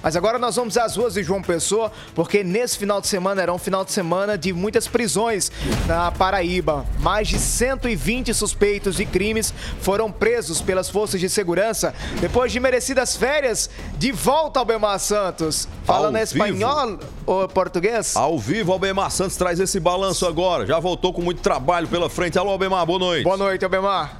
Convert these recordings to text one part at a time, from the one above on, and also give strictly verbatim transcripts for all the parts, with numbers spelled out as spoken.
Mas agora nós vamos às ruas de João Pessoa, porque nesse final de semana era um final de semana de muitas prisões na Paraíba. Mais de cento e vinte suspeitos de crimes foram presos pelas forças de segurança depois de merecidas férias de volta ao Albemar Santos. Falando Ao espanhol ou português? Ao vivo, Albemar Santos traz esse balanço agora. Já voltou com muito trabalho pela frente. Alô, Albemar, boa noite. Boa noite, Albemar.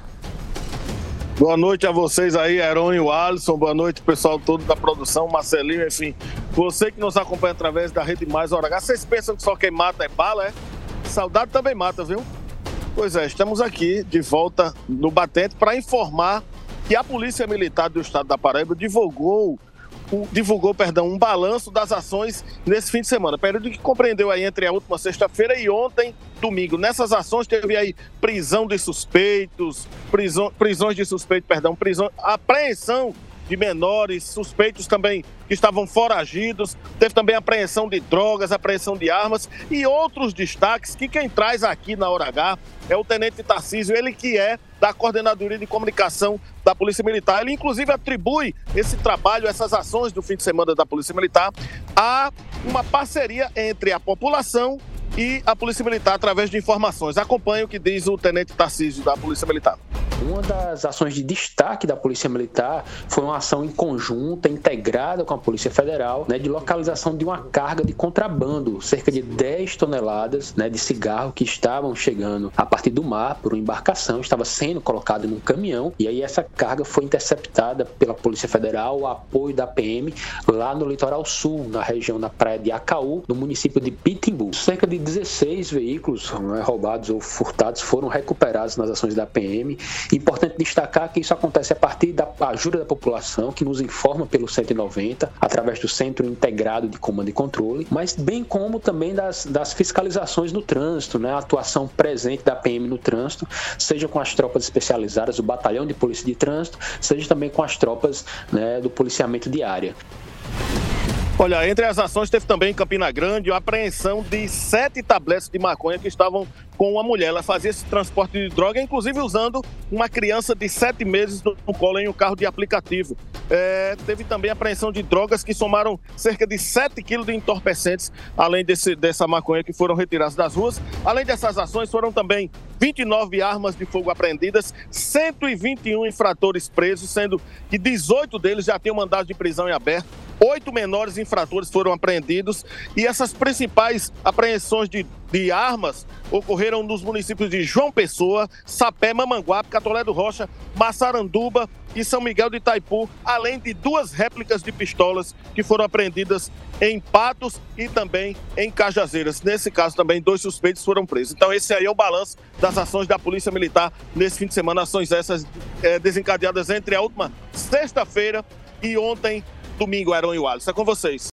Boa noite a vocês aí, Heron e o Alisson. Boa noite, pessoal todo da produção, Marcelinho, enfim. Você que nos acompanha através da Rede Mais Hora H. Vocês pensam que só quem mata é bala, é? Saudade também mata, viu? Pois é, estamos aqui de volta no Batente para informar que a Polícia Militar do Estado da Paraíba divulgou, divulgou perdão, um balanço das ações nesse fim de semana. Período que compreendeu aí entre a última sexta-feira e ontem, domingo. Nessas ações teve aí prisão de suspeitos, prisão, prisões de suspeitos, perdão, prisão, apreensão de menores, suspeitos também que estavam foragidos, teve também apreensão de drogas, apreensão de armas e outros destaques que quem traz aqui na Hora H é o Tenente Tarcísio, ele que é da Coordenadoria de Comunicação da Polícia Militar. Ele inclusive atribui esse trabalho, essas ações do fim de semana da Polícia Militar a uma parceria entre a população e a Polícia Militar através de informações. Acompanhe o que diz o Tenente Tarcísio da Polícia Militar. Uma das ações de destaque da Polícia Militar foi uma ação em conjunta, integrada com a Polícia Federal, né, de localização de uma carga de contrabando, cerca de dez toneladas, né, de cigarro que estavam chegando a partir do mar por uma embarcação, estava sendo colocada num caminhão, e aí essa carga foi interceptada pela Polícia Federal, o apoio da P M, lá no litoral sul, na região da praia de Acaú, no município de Pitimbu. Cerca de dezesseis veículos, né, roubados ou furtados foram recuperados nas ações da P M. Importante destacar que isso acontece a partir da ajuda da população, que nos informa pelo cento e noventa, através do Centro Integrado de Comando e Controle, mas bem como também das, das fiscalizações no trânsito, né? A atuação presente da P M no trânsito, seja com as tropas especializadas, o Batalhão de Polícia de Trânsito, seja também com as tropas, né, do policiamento de área. Olha, entre as ações teve também em Campina Grande a apreensão de sete tabletes de maconha que estavam com uma mulher. Ela fazia esse transporte de droga, inclusive usando uma criança de sete meses no colo em um carro de aplicativo. É, teve também a apreensão de drogas que somaram cerca de sete quilos de entorpecentes, além desse, dessa maconha que foram retiradas das ruas. Além dessas ações, foram também vinte e nove armas de fogo apreendidas, cento e vinte e um infratores presos, sendo que dezoito deles já tinham mandado de prisão em aberto. Oito menores infratores foram apreendidos e essas principais apreensões de, de armas ocorreram nos municípios de João Pessoa, Sapé, Mamanguape, Catolé do Rocha, Massaranduba e São Miguel de Itaipu, além de duas réplicas de pistolas que foram apreendidas em Patos e também em Cajazeiras. Nesse caso também dois suspeitos foram presos. Então esse aí é o balanço das ações da Polícia Militar nesse fim de semana, ações essas é, desencadeadas entre a última sexta-feira e ontem, domingo. Heron e o Alisson, é com vocês.